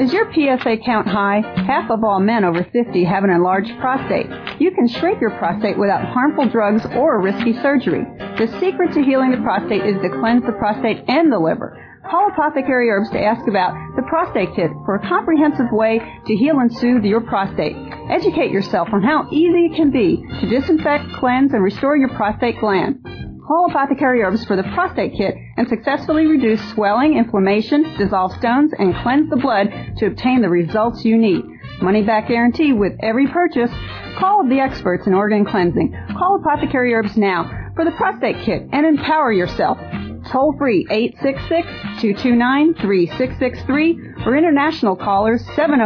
Is your PSA count high? Half of all men over 50 have an enlarged prostate. You can shrink your prostate without harmful drugs or risky surgery. The secret to healing the prostate is to cleanse the prostate and the liver. Call Apothecary Herbs to ask about the Prostate Kit for a comprehensive way to heal and soothe your prostate. Educate yourself on how easy it can be to disinfect, cleanse, and restore your prostate gland. Call Apothecary Herbs for the Prostate Kit and successfully reduce swelling, inflammation, dissolve stones, and cleanse the blood to obtain the results you need. Money-back guarantee with every purchase. Call the experts in organ cleansing. Call Apothecary Herbs now for the Prostate Kit and empower yourself. Toll free 866-229-3663 or international callers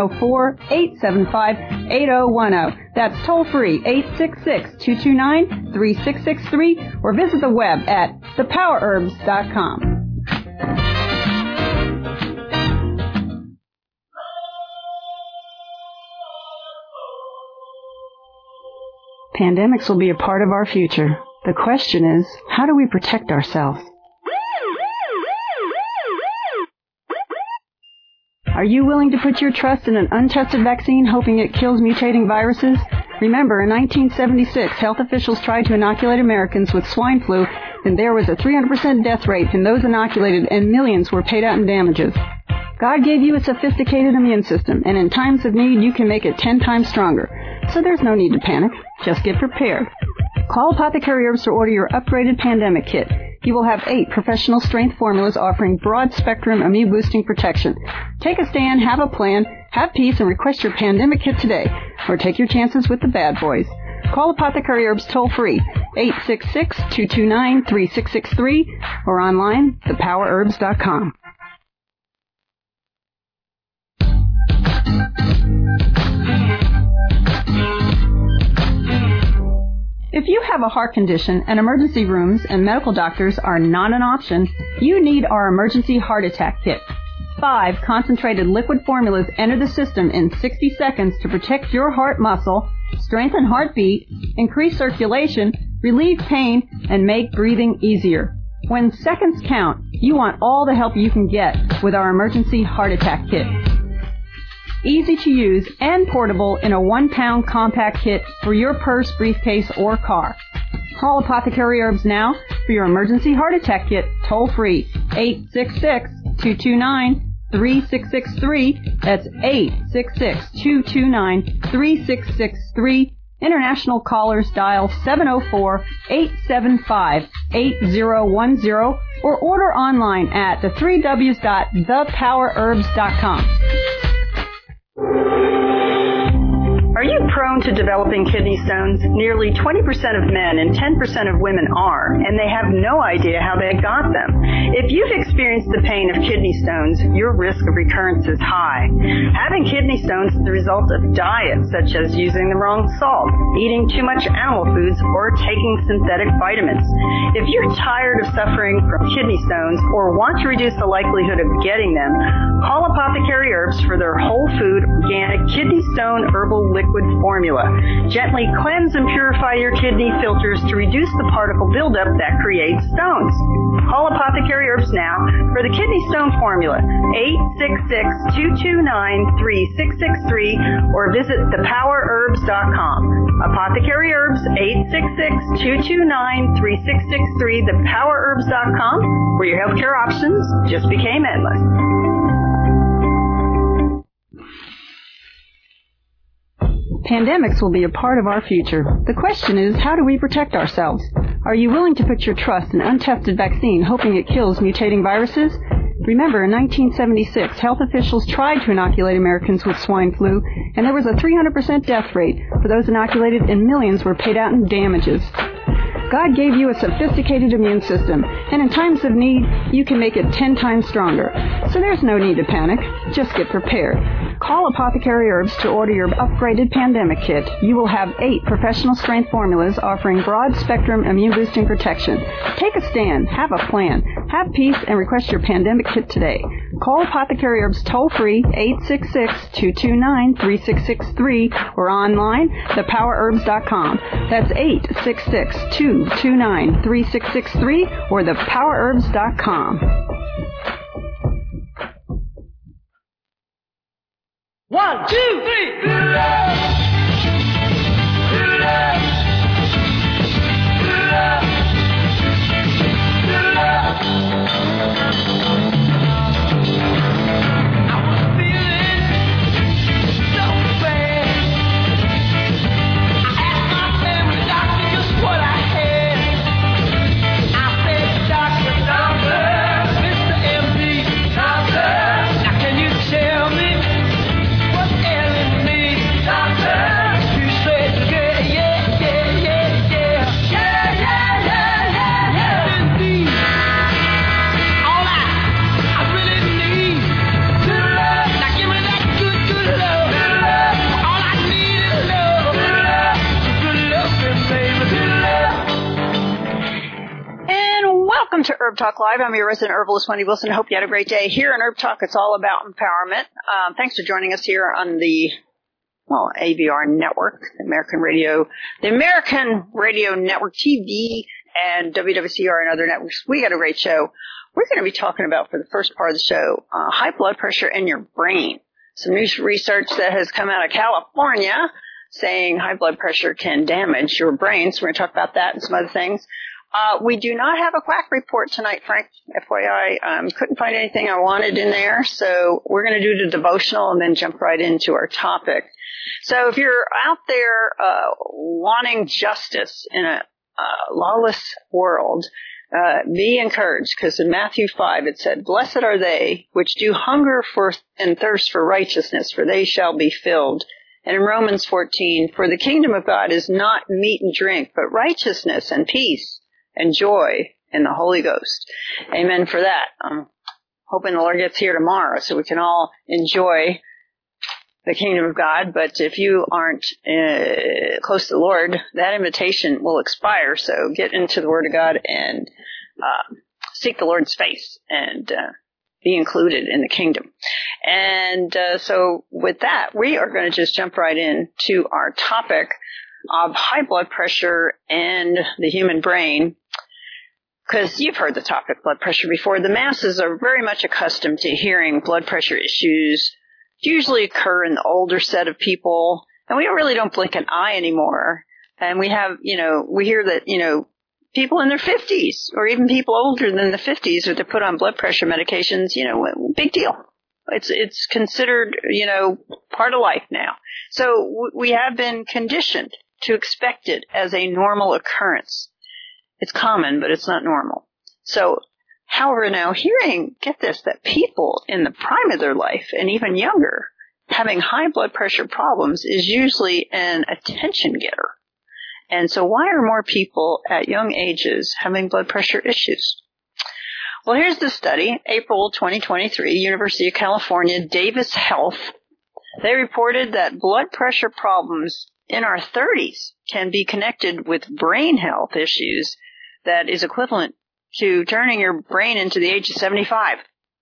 704-875-8010. That's toll free 866-229-3663 or visit the web at thepowerherbs.com. Pandemics will be a part of our future. The question is, how do we protect ourselves? Are you willing to put your trust in an untested vaccine hoping it kills mutating viruses? Remember, in 1976, health officials tried to inoculate Americans with swine flu, and there was a 300% death rate in those inoculated, and millions were paid out in damages. God gave you a sophisticated immune system, and in times of need, you can make it 10 times stronger. So there's no need to panic. Just get prepared. Call Apothecary Herbs to order your upgraded pandemic kit. You will have 8 professional strength formulas offering broad-spectrum immune-boosting protection. Take a stand, have a plan, have peace, and request your pandemic kit today. Or take your chances with the bad boys. Call Apothecary Herbs toll-free, 866-229-3663, or online, thepowerherbs.com. If you have a heart condition and emergency rooms and medical doctors are not an option, you need our emergency heart attack kit. 5 concentrated liquid formulas enter the system in 60 seconds to protect your heart muscle, strengthen heartbeat, increase circulation, relieve pain, and make breathing easier. When seconds count, you want all the help you can get with our emergency heart attack kit. Easy to use and portable in a 1-pound compact kit for your purse, briefcase, or car. Call Apothecary Herbs now for your emergency heart attack kit, toll free, 866-229-3663. That's 866-229-3663. International callers dial 704-875-8010 or order online at the3ws.thepowerherbs.com. Are you prone to developing kidney stones? Nearly 20% of men and 10% of women are, and they have no idea how they got them. If you've experienced the pain of kidney stones, your risk of recurrence is high. Having kidney stones is the result of diets such as using the wrong salt, eating too much animal foods, or taking synthetic vitamins. If you're tired of suffering from kidney stones or want to reduce the likelihood of getting them, call Apothecary Herbs for their whole food, organic kidney stone herbal liquid formula. Gently cleanse and purify your kidney filters to reduce the particle buildup that creates stones. Call Apothecary Herbs now for the kidney stone formula, 866-229-3663, or visit thepowerherbs.com. Apothecary Herbs, 866-229-3663, thepowerherbs.com, where your healthcare options just became endless. Pandemics will be a part of our future. The question is, how do we protect ourselves? Are you willing to put your trust in an untested vaccine hoping it kills mutating viruses? Remember, in 1976, health officials tried to inoculate Americans with swine flu, and there was a 300% death rate for those inoculated, and millions were paid out in damages. God gave you a sophisticated immune system, and in times of need, you can make it 10 times stronger. So there's no need to panic. Just get prepared. Call Apothecary Herbs to order your upgraded pandemic kit. You will have 8 professional strength formulas offering broad-spectrum immune-boosting protection. Take a stand, have a plan, have peace, and request your pandemic kit today. Call Apothecary Herbs toll-free, 866-229-3663, or online, thepowerherbs.com. That's 866-229-3663, or thepowerherbs.com. 1, 2, 3. Good love. Good love. Good love. Good love. I was feeling so bad. I asked my family doctor just what I had. I said, Doctor, Mr. MD, doctor, now can you tell me what's ailing me, doctor? You said, yeah, indeed. All I really need, good love. Now give me that good love. Good love. All I need is love. Good love. Good love, baby. And welcome to Herb Talk Live. I'm your resident herbalist, Wendy Wilson. I hope you had a great day. Here in Herb Talk, it's all about empowerment. Thanks for joining us here on the AVR network, the American Radio Network TV, and WWCR and other networks. We got a great show. We're going to be talking about, for the first part of the show, high blood pressure in your brain. Some new research that has come out of California saying high blood pressure can damage your brain. So we're going to talk about that and some other things. We do not have a quack report tonight, Frank, FYI. Couldn't find anything I wanted in there, so we're going to do the devotional and then jump right into our topic. So if you're out there wanting justice in a lawless world, be encouraged, because in Matthew 5 it said, "Blessed are they which do hunger for and thirst for righteousness, for they shall be filled." And in Romans 14, "For the kingdom of God is not meat and drink, but righteousness and peace and joy in the Holy Ghost." Amen for that. I'm hoping the Lord gets here tomorrow so we can all enjoy the kingdom of God. But if you aren't close to the Lord, that invitation will expire. So get into the Word of God and seek the Lord's face and be included in the kingdom. And so with that, we are going to just jump right into our topic of high blood pressure and the human brain, because you've heard the topic blood pressure before. The masses are very much accustomed to hearing blood pressure issues usually occur in the older set of people, and we really don't blink an eye anymore. And we have, we hear that, people in their 50s or even people older than the 50s, or they're put on blood pressure medications, big deal. It's considered, part of life now. So we have been conditioned to expect it as a normal occurrence. It's common, but it's not normal. So, however, now get this, that people in the prime of their life and even younger having high blood pressure problems is usually an attention getter. And so why are more people at young ages having blood pressure issues? Well, here's the study, April 2023, University of California, Davis Health. They reported that blood pressure problems in our 30s can be connected with brain health issues that is equivalent to turning your brain into the age of 75.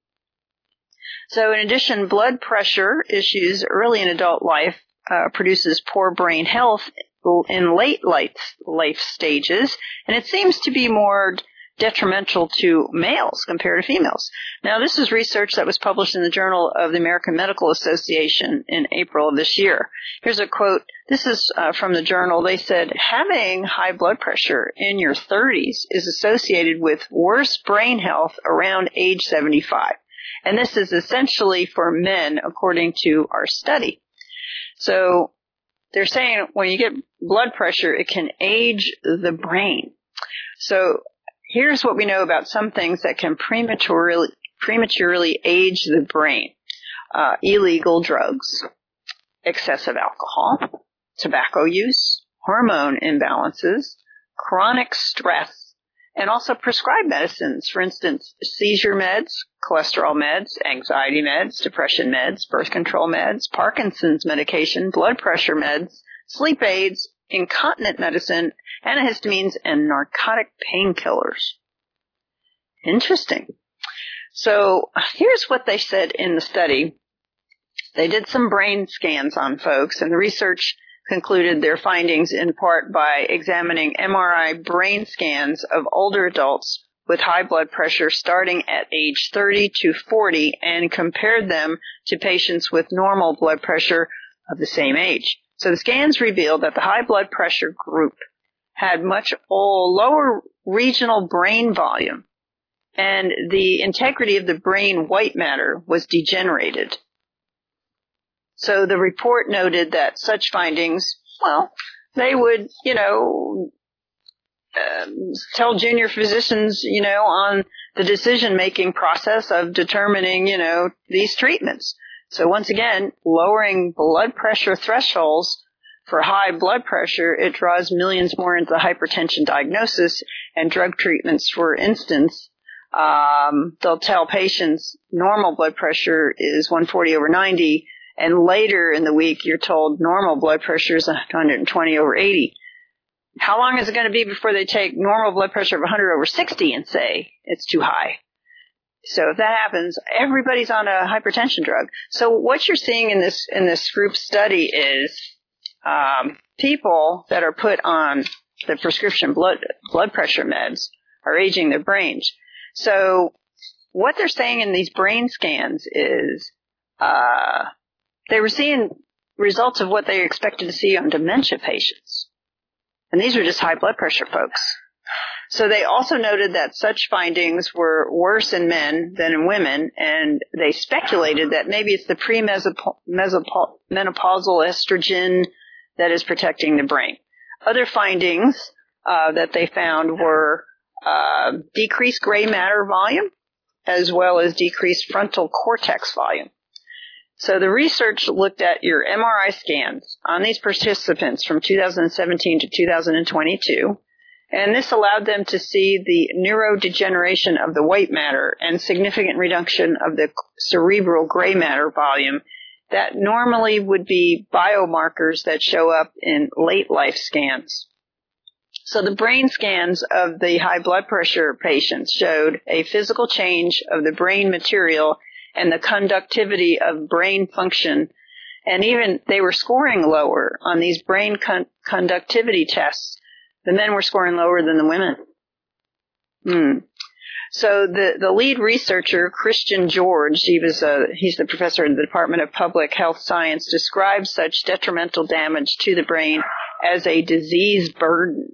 So in addition, blood pressure issues early in adult life produces poor brain health in late life stages, and it seems to be more detrimental to males compared to females. Now, this is research that was published in the Journal of the American Medical Association in April of this year. Here's a quote. This is from the journal. They said, having high blood pressure in your 30s is associated with worse brain health around age 75. And this is essentially for men, according to our study. So they're saying when you get blood pressure, it can age the brain. So here's what we know about some things that can prematurely age the brain. Illegal drugs, excessive alcohol, tobacco use, hormone imbalances, chronic stress, and also prescribed medicines. For instance, seizure meds, cholesterol meds, anxiety meds, depression meds, birth control meds, Parkinson's medication, blood pressure meds, sleep aids, incontinent medicine, antihistamines, and narcotic painkillers. Interesting. So here's what they said in the study. They did some brain scans on folks, and the research concluded their findings in part by examining MRI brain scans of older adults with high blood pressure starting at age 30 to 40 and compared them to patients with normal blood pressure of the same age. So the scans revealed that the high blood pressure group had much lower regional brain volume, and the integrity of the brain white matter was degenerated. So the report noted that such findings, well, they would, tell junior physicians, on the decision-making process of determining, these treatments. So once again, lowering blood pressure thresholds for high blood pressure, it draws millions more into the hypertension diagnosis and drug treatments. For instance, they'll tell patients normal blood pressure is 140/90, and later in the week you're told normal blood pressure is 120/80. How long is it going to be before they take normal blood pressure of 100/60 and say it's too high? So if that happens, everybody's on a hypertension drug. So what you're seeing in this group study is people that are put on the prescription blood pressure meds are aging their brains. So what they're saying in these brain scans is they were seeing results of what they expected to see on dementia patients. And these were just high blood pressure folks. So they also noted that such findings were worse in men than in women, and they speculated that maybe it's the premenopausal estrogen that is protecting the brain. Other findings that they found were decreased gray matter volume as well as decreased frontal cortex volume. So the research looked at your MRI scans on these participants from 2017 to 2022, and this allowed them to see the neurodegeneration of the white matter and significant reduction of the cerebral gray matter volume that normally would be biomarkers that show up in late life scans. So the brain scans of the high blood pressure patients showed a physical change of the brain material and the conductivity of brain function. And even they were scoring lower on these brain conductivity tests. The men were scoring lower than the women. So the lead researcher, Christian George, he's the professor in the Department of Public Health Science, describes such detrimental damage to the brain as a disease burden.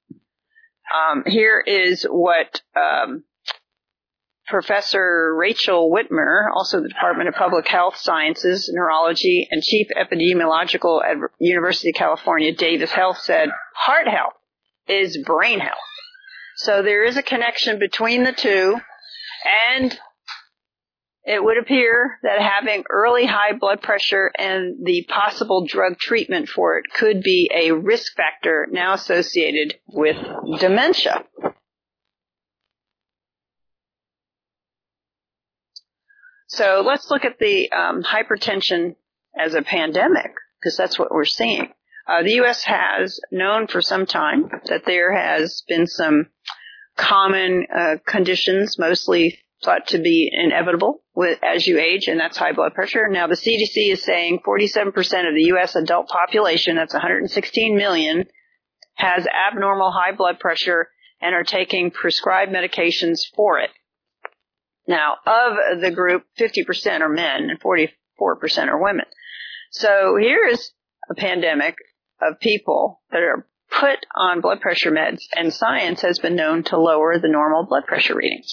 Here is what Professor Rachel Whitmer, also the Department of Public Health Sciences, Neurology, and Chief Epidemiological at University of California, Davis Health, said, heart health is brain health. So there is a connection between the two, and it would appear that having early high blood pressure and the possible drug treatment for it could be a risk factor now associated with dementia. So let's look at the hypertension as a pandemic, because that's what we're seeing. The U.S. has known for some time that there has been some common conditions, mostly thought to be inevitable as you age, and that's high blood pressure. Now, the CDC is saying 47% of the U.S. adult population, that's 116 million, has abnormal high blood pressure and are taking prescribed medications for it. Now, of the group, 50% are men and 44% are women. So here is a pandemic of people that are put on blood pressure meds, and science has been known to lower the normal blood pressure readings.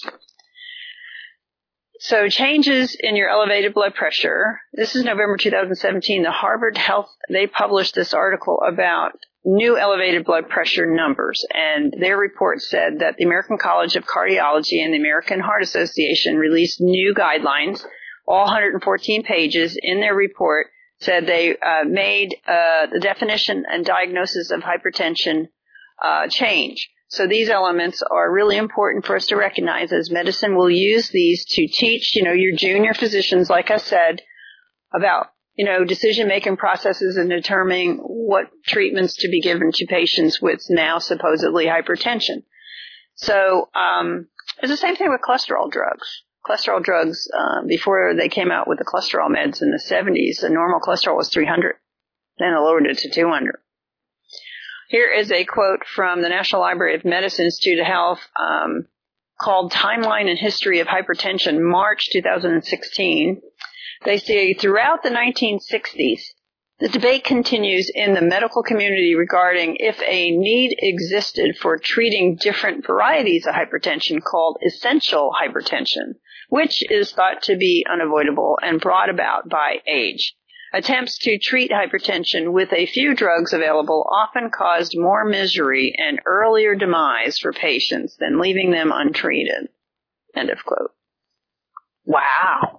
So changes in your elevated blood pressure. This is November 2017. The Harvard Health, they published this article about new elevated blood pressure numbers, and their report said that the American College of Cardiology and the American Heart Association released new guidelines, all 114 pages. In their report said they made the definition and diagnosis of hypertension change. So these elements are really important for us to recognize, as medicine will use these to teach, your junior physicians, like I said, about decision-making processes and determining what treatments to be given to patients with now supposedly hypertension. So it's the same thing with cholesterol drugs. Cholesterol drugs, before they came out with the cholesterol meds in the 70s, the normal cholesterol was 300. Then they lowered it to 200. Here is a quote from the National Library of Medicine Institute of Health. called Timeline and History of Hypertension, March 2016. They say throughout the 1960s, the debate continues in the medical community regarding if a need existed for treating different varieties of hypertension called essential hypertension, which is thought to be unavoidable and brought about by age. Attempts to treat hypertension with a few drugs available often caused more misery and earlier demise for patients than leaving them untreated. End of quote. Wow.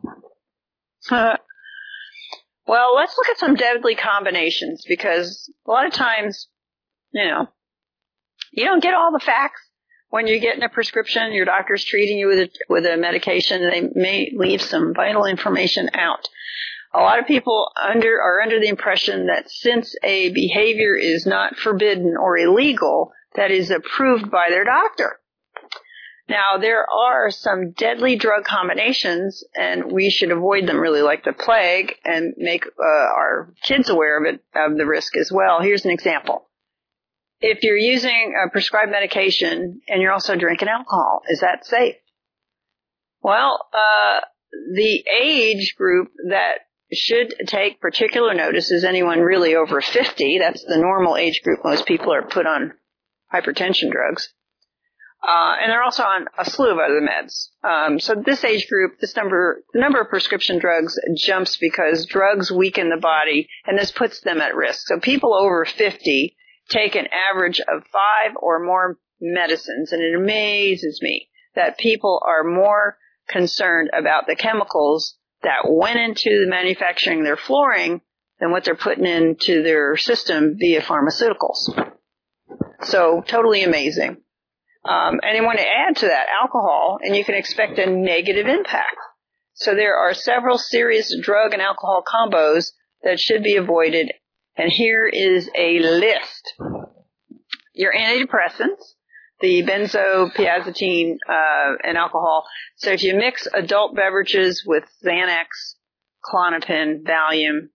Well, let's look at some deadly combinations, because a lot of times, you don't get all the facts when you're getting a prescription. Your doctor's treating you with a medication. They may leave some vital information out. A lot of people are under the impression that since a behavior is not forbidden or illegal, that is approved by their doctor. Now, there are some deadly drug combinations, and we should avoid them really like the plague and make our kids aware of the risk as well. Here's an example. If you're using a prescribed medication and you're also drinking alcohol, is that safe? Well, the age group that should take particular notice is anyone really over 50. That's the normal age group. Most people are put on hypertension drugs. And they're also on a slew of other meds. So this age group, the number of prescription drugs jumps because drugs weaken the body, and this puts them at risk. So people over 50 take an average of 5 or more medicines, and it amazes me that people are more concerned about the chemicals that went into the manufacturing their flooring than what they're putting into their system via pharmaceuticals. So totally amazing. And I want to add to that alcohol, and you can expect a negative impact. So there are several serious drug and alcohol combos that should be avoided, and here is a list. Your antidepressants, the benzodiazepine and alcohol. So if you mix adult beverages with Xanax, Klonopin, Valium,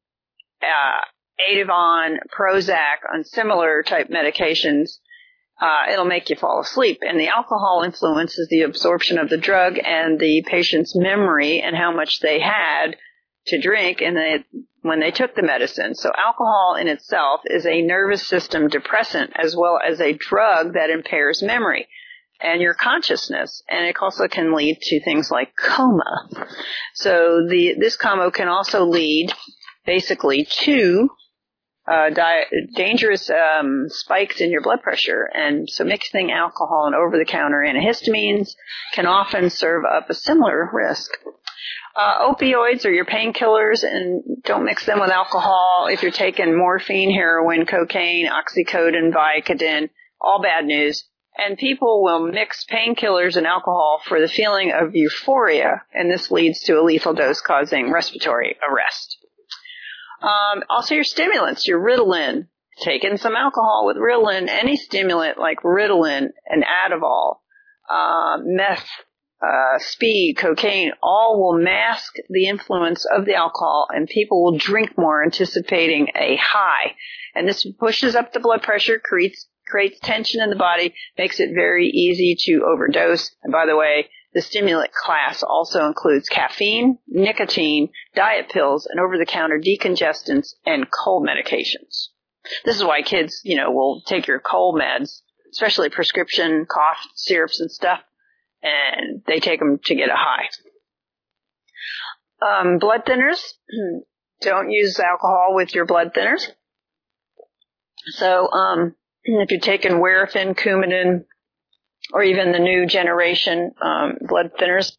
Ativan, Prozac, on similar type medications, it'll make you fall asleep. And the alcohol influences the absorption of the drug and the patient's memory and how much they had to drink when they took the medicine. So alcohol in itself is a nervous system depressant as well as a drug that impairs memory and your consciousness. And it also can lead to things like coma. So this combo can also lead basically to dangerous spikes in your blood pressure. And so mixing alcohol and over-the-counter antihistamines can often serve up a similar risk. Opioids are your painkillers, and don't mix them with alcohol. If you're taking morphine, heroin, cocaine, oxycodone, Vicodin, all bad news. And people will mix painkillers and alcohol for the feeling of euphoria, and this leads to a lethal dose causing respiratory arrest. Also your stimulants, your Ritalin. Taking some alcohol with Ritalin, any stimulant like Ritalin and Adderall, meth, speed, cocaine, all will mask the influence of the alcohol, and people will drink more anticipating a high. And this pushes up the blood pressure, creates tension in the body, makes it very easy to overdose. And by the way, the stimulant class also includes caffeine, nicotine, diet pills, and over-the-counter decongestants and cold medications. This is why kids, will take your cold meds, especially prescription cough syrups and stuff, and they take them to get a high. Blood thinners. Don't use alcohol with your blood thinners. So if you're taking Warfarin, Coumadin, or even the new generation blood thinners,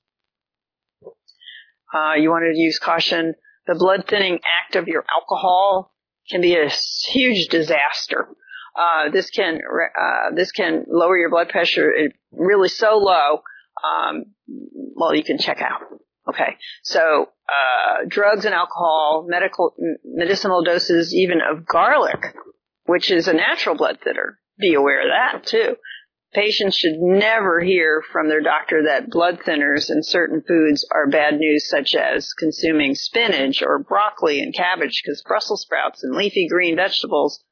you want to use caution. The blood thinning act of your alcohol can be a huge disaster. This can lower your blood pressure really so low. You can check out. Okay, so drugs and alcohol, medicinal doses, even of garlic, which is a natural blood thinner. Be aware of that too. Patients should never hear from their doctor that blood thinners and certain foods are bad news, such as consuming spinach or broccoli and cabbage, because Brussels sprouts and leafy green vegetables,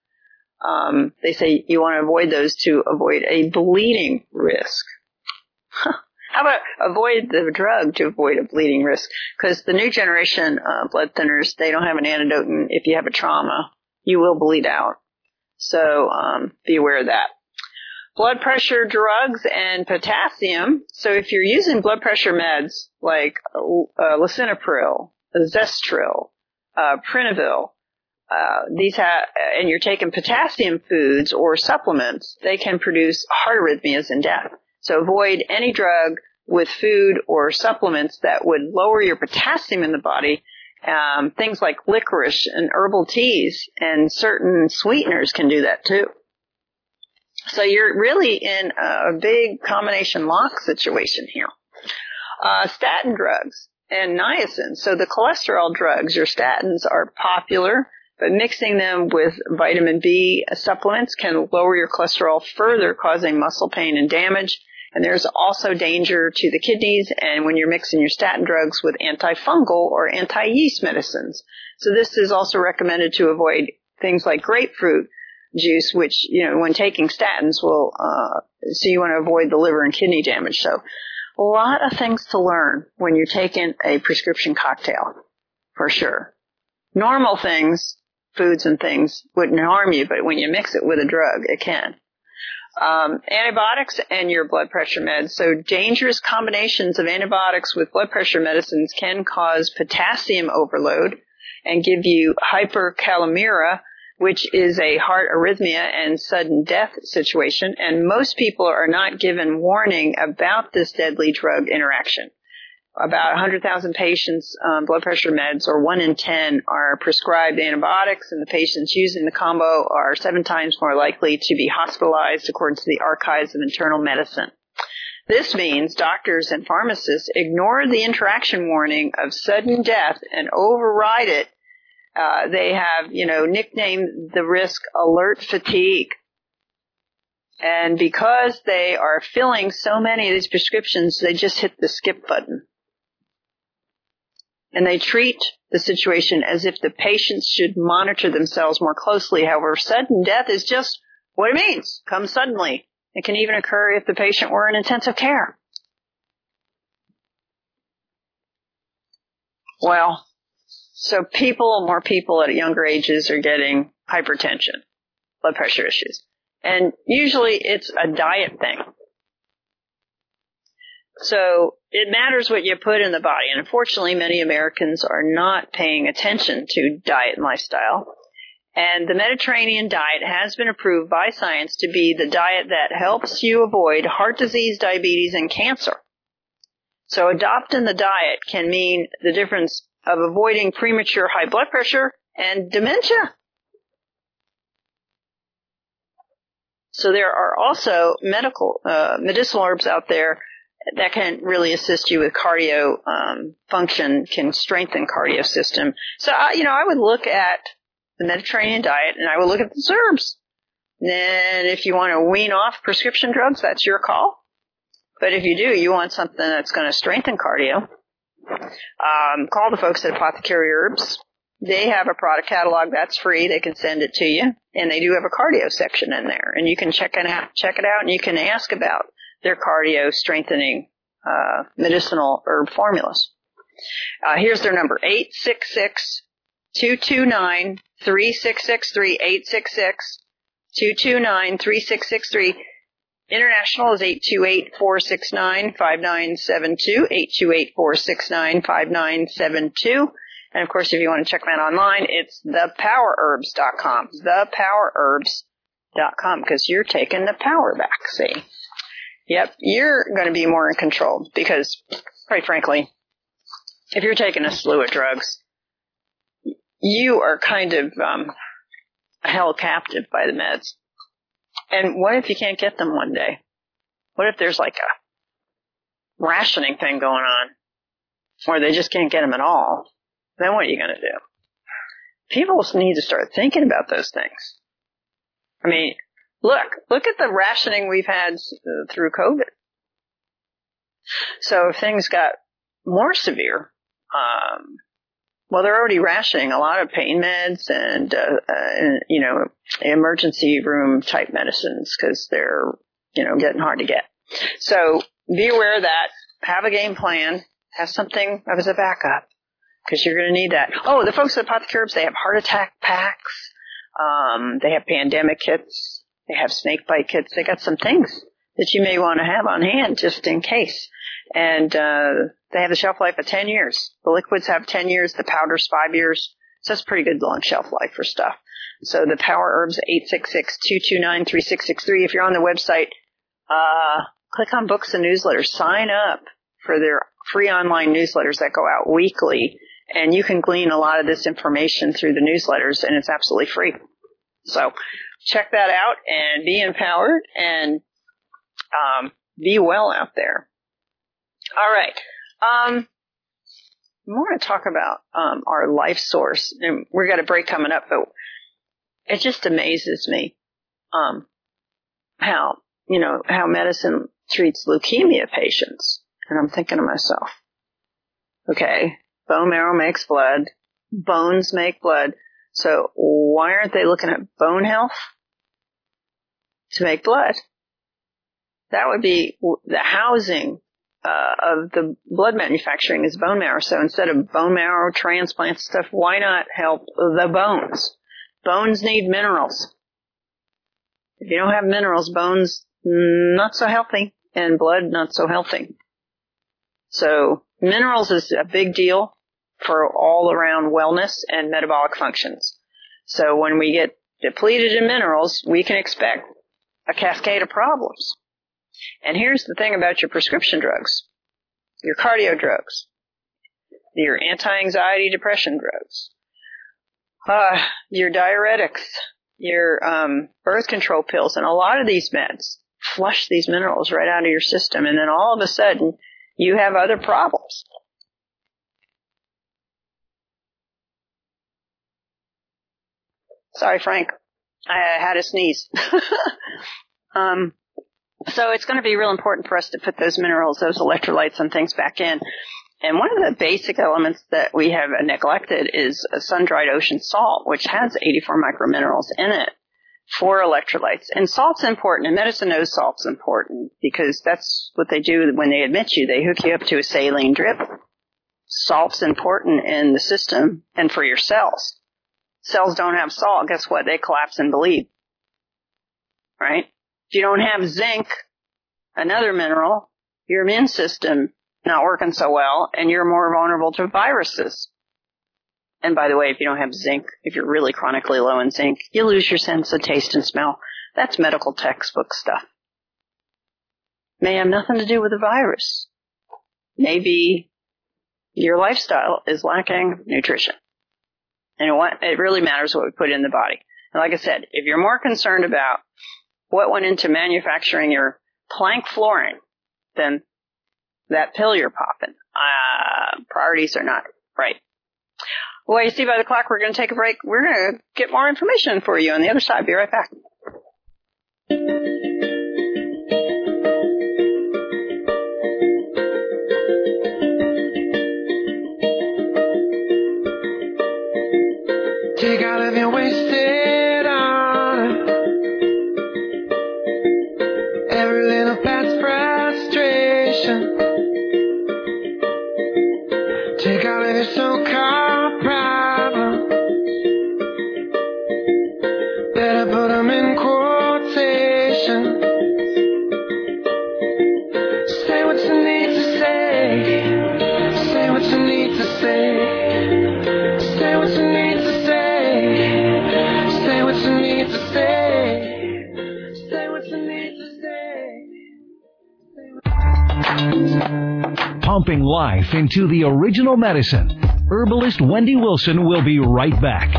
they say you want to avoid those to avoid a bleeding risk. How about avoid the drug to avoid a bleeding risk? Because the new generation blood thinners, they don't have an antidote, and if you have a trauma, you will bleed out. So be aware of that. Blood pressure drugs and potassium. So if you're using blood pressure meds like lisinopril, Zestril, Prinavil, and you're taking potassium foods or supplements, they can produce heart arrhythmias and death. So avoid any drug with food or supplements that would lower your potassium in the body. Things like licorice and herbal teas and certain sweeteners can do that too. So you're really in a big combination lock situation here. Statin drugs and niacin. So the cholesterol drugs, your statins, are popular, but mixing them with vitamin B supplements can lower your cholesterol further, causing muscle pain and damage. And there's also danger to the kidneys and when you're mixing your statin drugs with antifungal or anti-yeast medicines. So this is also recommended to avoid things like grapefruit juice, which, when taking statins so you want to avoid the liver and kidney damage. So a lot of things to learn when you're taking a prescription cocktail, for sure. Normal things, foods and things, wouldn't harm you, but when you mix it with a drug, it can. Antibiotics and your blood pressure meds. So dangerous combinations of antibiotics with blood pressure medicines can cause potassium overload and give you hyperkalemia, which is a heart arrhythmia and sudden death situation. And most people are not given warning about this deadly drug interaction. About 100,000 patients on blood pressure meds, or 1 in 10, are prescribed antibiotics, and the patients using the combo are 7 times more likely to be hospitalized, according to the Archives of Internal Medicine. This means doctors and pharmacists ignore the interaction warning of sudden death and override it. They have, nicknamed the risk alert fatigue. And because they are filling so many of these prescriptions, they just hit the skip button. And they treat the situation as if the patients should monitor themselves more closely. However, sudden death is just what it means. Comes suddenly. It can even occur if the patient were in intensive care. Well, so more people at younger ages are getting hypertension, blood pressure issues. And usually it's a diet thing. So it matters what you put in the body. And unfortunately, many Americans are not paying attention to diet and lifestyle. And the Mediterranean diet has been approved by science to be the diet that helps you avoid heart disease, diabetes, and cancer. So adopting the diet can mean the difference of avoiding premature high blood pressure and dementia. So there are also medicinal herbs out there that can really assist you with cardio function, can strengthen cardio system. So, I would look at the Mediterranean diet and I would look at the herbs. Then if you want to wean off prescription drugs, that's your call. But if you want something that's going to strengthen cardio, call the folks at Apothecary Herbs. They have a product catalog that's free. They can send it to you. And they do have a cardio section in there. And you can check it out and you can ask about their cardio strengthening medicinal herb formulas. Here's their number, 866-229-3663, 866-229-3663. International is 828-469-5972, 828-469-5972. And of course, if you want to check them out online, it's thepowerherbs.com, thepowerherbs.com, because you're taking the power back, see? Yep, you're going to be more in control because, quite frankly, if you're taking a slew of drugs, you are kind of held captive by the meds. And what if you can't get them one day? What if there's like a rationing thing going on, or they just can't get them at all? Then what are you going to do? People need to start thinking about those things. I mean, Look at the rationing we've had through COVID. So if things got more severe, they're already rationing a lot of pain meds and emergency room type medicines because they're, getting hard to get. So be aware of that. have a game plan. Have something as a backup, because you're going to need that. Oh, the folks at Apothecary Herbs, they have heart attack packs. They have pandemic kits. They have snake bite kits. They got some things that you may want to have on hand just in case. And they have a shelf life of 10 years. The liquids have 10 years. The powders 5 years. So that's pretty good long shelf life for stuff. So the Power Herbs, 866-229-3663. If you're on the website, click on books and newsletters. Sign up for their free online newsletters that go out weekly. And you can glean a lot of this information through the newsletters, and it's absolutely free. So check that out and be empowered and be well out there. All right. I want to talk about our life source. And we've got a break coming up, but it just amazes me how medicine treats leukemia patients. And I'm thinking to myself, okay, bone marrow makes blood, bones make blood. So why aren't they looking at bone health to make blood? That would be the housing of the blood manufacturing is bone marrow. So instead of bone marrow transplant stuff, why not help the bones? Bones need minerals. If you don't have minerals, bones not so healthy, and blood not so healthy. So minerals is a big deal for all around wellness and metabolic functions. So when we get depleted in minerals, we can expect a cascade of problems. And here's the thing about your prescription drugs, your cardio drugs, your anti-anxiety depression drugs, your diuretics, your birth control pills, and a lot of these meds flush these minerals right out of your system, and then all of a sudden you have other problems. Sorry, Frank. I had a sneeze. So it's going to be real important for us to put those minerals, those electrolytes and things back in. And one of the basic elements that we have neglected is a sun-dried ocean salt, which has 84 microminerals in it for electrolytes. And salt's important, and medicine knows salt's important, because that's what they do when they admit you. They hook you up to a saline drip. Salt's important in the system and for your cells. Cells don't have salt, guess what? They collapse and bleed. Right? If you don't have zinc, another mineral, your immune system not working so well, and you're more vulnerable to viruses. And by the way, if you don't have zinc, if you're really chronically low in zinc, you lose your sense of taste and smell. That's medical textbook stuff. May have nothing to do with the virus. Maybe your lifestyle is lacking nutrition. And it really matters what we put in the body. And like I said, if you're more concerned about what went into manufacturing your plank flooring than that pill you're popping, priorities are not right. Well, you see by the clock, we're going to take a break. We're going to get more information for you on the other side. Be right back. Take all of your wasted honor, every little past frustration. Take all of your so-called problems, better put them in quotation. Say what you need to say, say what you need to say, say what you need to say, say what you need to say, say what you need to say. Pumping life into the original medicine. Herbalist Wendy Wilson will be right back.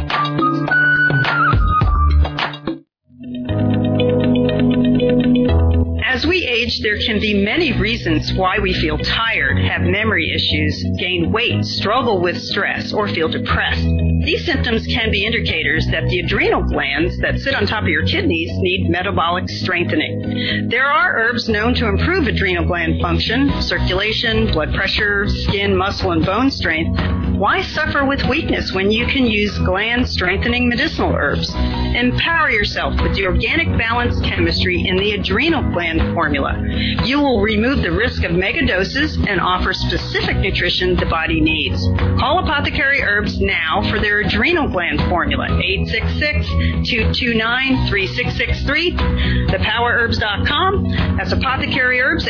As we age, there can be many reasons why we feel tired, have memory issues, gain weight, struggle with stress, or feel depressed. These symptoms can be indicators that the adrenal glands that sit on top of your kidneys need metabolic strengthening. There are herbs known to improve adrenal gland function, circulation, blood pressure, skin, muscle, and bone strength. Why suffer with weakness when you can use gland-strengthening medicinal herbs? Empower yourself with the organic balanced chemistry in the adrenal gland formula. You will remove the risk of mega doses and offer specific nutrition the body needs. Call Apothecary Herbs now for their adrenal gland formula, 866-229-3663, thepowerherbs.com. That's Apothecary Herbs,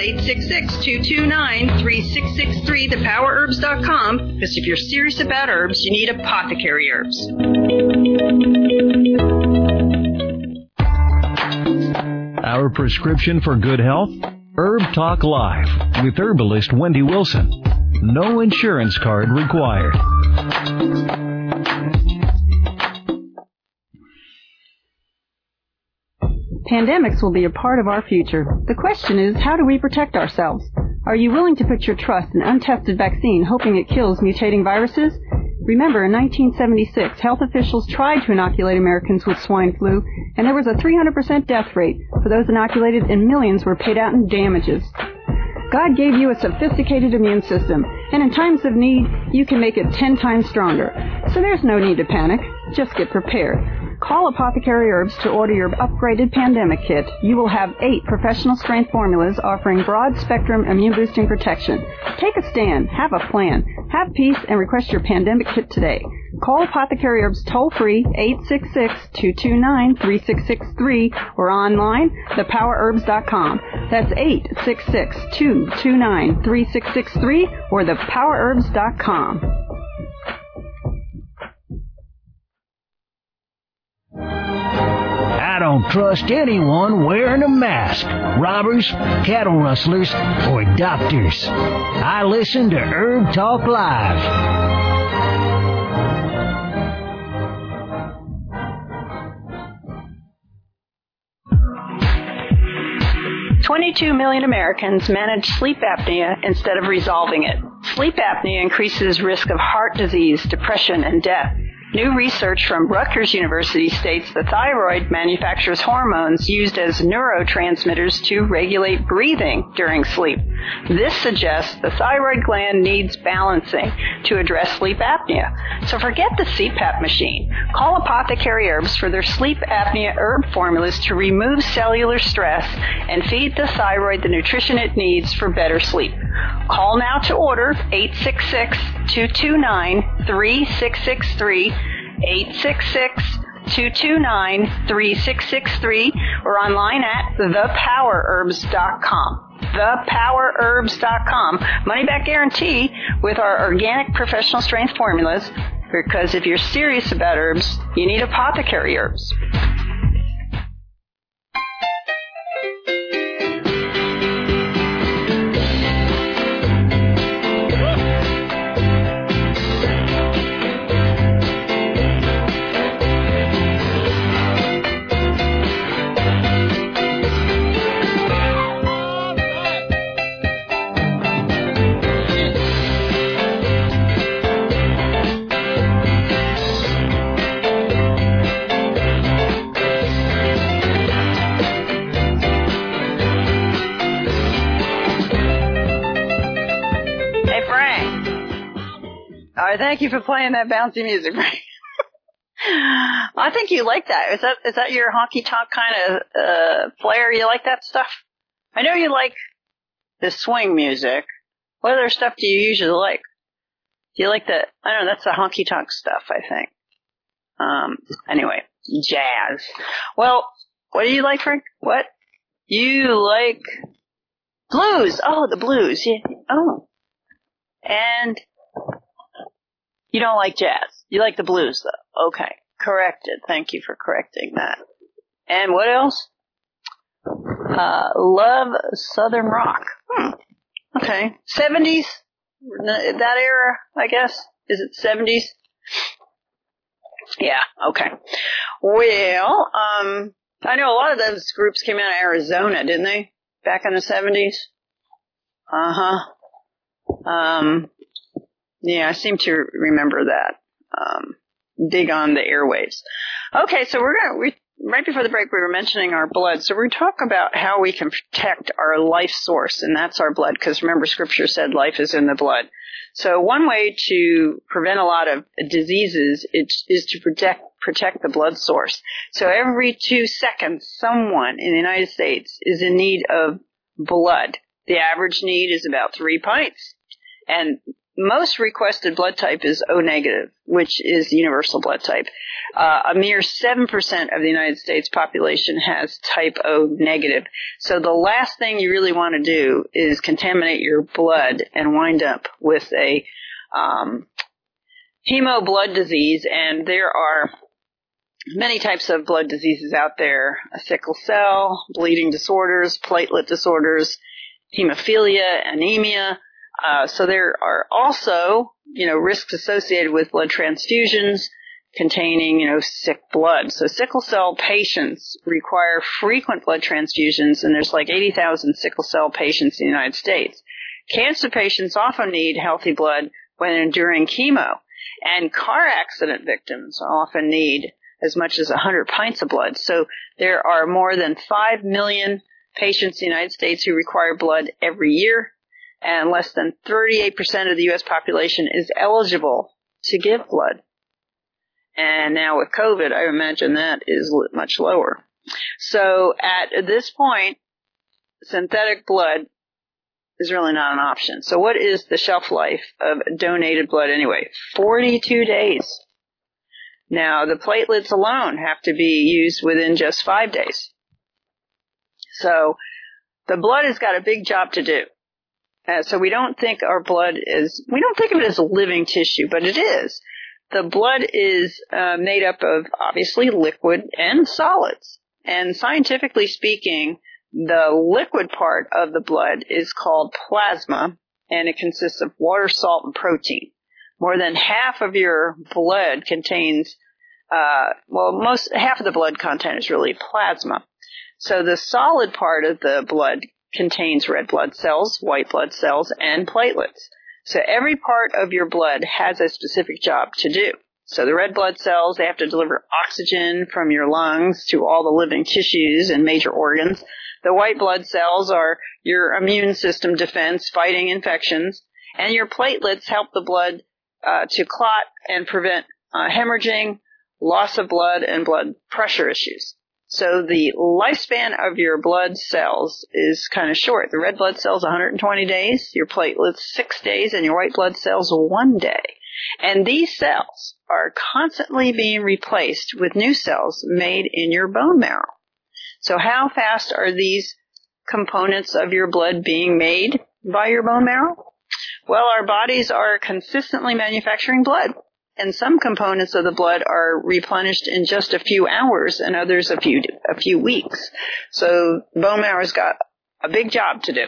866-229-3663, thepowerherbs.com. Because if you're serious about herbs, you need Apothecary Herbs. Our prescription for good health? Herb Talk Live with herbalist Wendy Wilson. No insurance card required. Pandemics will be a part of our future. The question is, how do we protect ourselves? Are you willing to put your trust in untested vaccine, hoping it kills mutating viruses? Remember, in 1976, health officials tried to inoculate Americans with swine flu, and there was a 300% death rate for those inoculated, and millions were paid out in damages. God gave you a sophisticated immune system, and in times of need, you can make it 10 times stronger. So there's no need to panic. Just get prepared. Call Apothecary Herbs to order your upgraded pandemic kit. You will have 8 professional-strength formulas offering broad-spectrum immune-boosting protection. Take a stand. Have a plan. Have peace and request your pandemic kit today. Call Apothecary Herbs toll-free, 866-229-3663, or online, thepowerherbs.com. That's 866-229-3663, or thepowerherbs.com. I don't trust anyone wearing a mask. Robbers, cattle rustlers, or doctors. I listen to Herb Talk Live. 22 million Americans manage sleep apnea instead of resolving it. Sleep apnea increases risk of heart disease, depression, and death. New research from Rutgers University states the thyroid manufactures hormones used as neurotransmitters to regulate breathing during sleep. This suggests the thyroid gland needs balancing to address sleep apnea. So forget the CPAP machine. Call Apothecary Herbs for their sleep apnea herb formulas to remove cellular stress and feed the thyroid the nutrition it needs for better sleep. Call now to order, 866-229-3663, 866-229-3663, or online at thepowerherbs.com. thepowerherbs.com. Money back guarantee with our organic professional strength formulas, because if you're serious about herbs, you need Apothecary Herbs. Thank you for playing that bouncy music, Frank. I think you like that. Is that your honky-tonk kind of flair? You like that stuff? I know you like the swing music. What other stuff do you usually like? Do you like the, I don't know, that's the honky-tonk stuff, I think. Anyway, jazz. Well, what do you like, Frank? What? You like blues. Oh, the blues. Yeah. Oh. And you don't like jazz. You like the blues, though. Okay. Corrected. Thank you for correcting that. And what else? Love Southern rock. Okay. 70s? That era, I guess? Is it 70s? Yeah. Okay. Well, I know a lot of those groups came out of Arizona, didn't they? Back in the 70s? Uh-huh. Yeah, I seem to remember that. Dig on the airwaves. Okay, so right before the break, we were mentioning our blood. So we're talking about how we can protect our life source, and that's our blood, because remember, Scripture said life is in the blood. So one way to prevent a lot of diseases is to protect the blood source. So every 2 seconds, someone in the United States is in need of blood. The average need is about 3 pints. And most requested blood type is O negative, which is the universal blood type. A mere 7% of the United States population has type O negative. So the last thing you really want to do is contaminate your blood and wind up with a hemo blood disease. And there are many types of blood diseases out there: sickle cell, bleeding disorders, platelet disorders, hemophilia, anemia. So there are also, risks associated with blood transfusions containing, sick blood. So sickle cell patients require frequent blood transfusions, and there's like 80,000 sickle cell patients in the United States. Cancer patients often need healthy blood when enduring chemo, and car accident victims often need as much as 100 pints of blood. So there are more than 5 million patients in the United States who require blood every year, and less than 38% of the U.S. population is eligible to give blood. And now with COVID, I imagine that is much lower. So at this point, synthetic blood is really not an option. So what is the shelf life of donated blood anyway? 42 days. Now, the platelets alone have to be used within just 5 days. So the blood has got a big job to do. So we don't think our blood we don't think of it as a living tissue, but it is. The blood is made up of, obviously, liquid and solids. And scientifically speaking, the liquid part of the blood is called plasma, and it consists of water, salt, and protein. More than half of your blood contains, half of the blood content is really plasma. So the solid part of the blood contains red blood cells, white blood cells, and platelets. So every part of your blood has a specific job to do. So the red blood cells, they have to deliver oxygen from your lungs to all the living tissues and major organs. The white blood cells are your immune system defense fighting infections. And your platelets help the blood to clot and prevent hemorrhaging, loss of blood, and blood pressure issues. So the lifespan of your blood cells is kind of short. The red blood cells 120 days, your platelets 6 days, and your white blood cells 1 day. And these cells are constantly being replaced with new cells made in your bone marrow. So how fast are these components of your blood being made by your bone marrow? Well, our bodies are consistently manufacturing blood. And some components of the blood are replenished in just a few hours, and others a few weeks. So bone marrow's got a big job to do.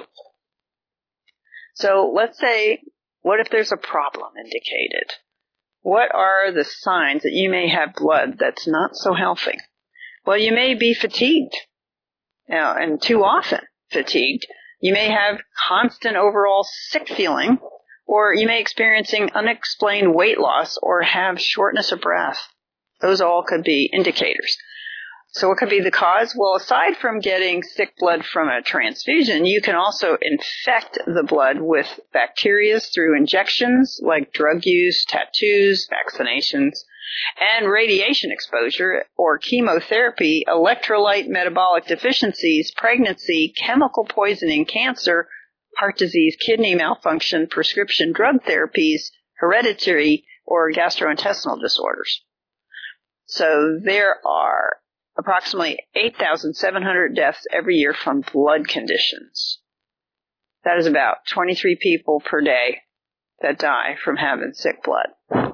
So let's say, what if there's a problem indicated? What are the signs that you may have blood that's not so healthy? Well, you may be fatigued, and too often fatigued. You may have constant overall sick feeling, or you may be experiencing unexplained weight loss or have shortness of breath. Those all could be indicators. So what could be the cause? Well, aside from getting sick blood from a transfusion, you can also infect the blood with bacteria through injections like drug use, tattoos, vaccinations, and radiation exposure or chemotherapy, electrolyte metabolic deficiencies, pregnancy, chemical poisoning, cancer, heart disease, kidney malfunction, prescription drug therapies, hereditary, or gastrointestinal disorders. So there are approximately 8,700 deaths every year from blood conditions. That is about 23 people per day that die from having sick blood.